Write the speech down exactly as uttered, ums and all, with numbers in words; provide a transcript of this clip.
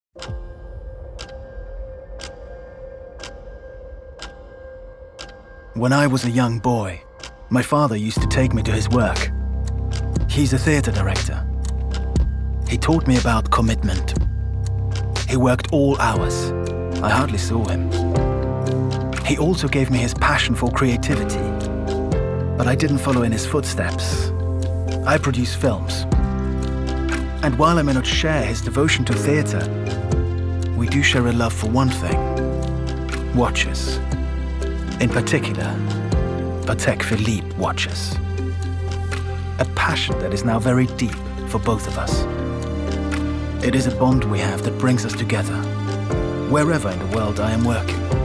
When I was a young boy, my father used to take me to his work. He's a theatre director. He taught me about commitment. He worked all hours. I hardly saw him. He also gave me his passion for creativity. But I didn't follow in his footsteps. I produce films. And while I may not share his devotion to theatre, we do share a love for one thing: watches. In particular, Patek Philippe watches. A passion that is now very deep for both of us. It is a bond we have that brings us together, wherever in the world I am working.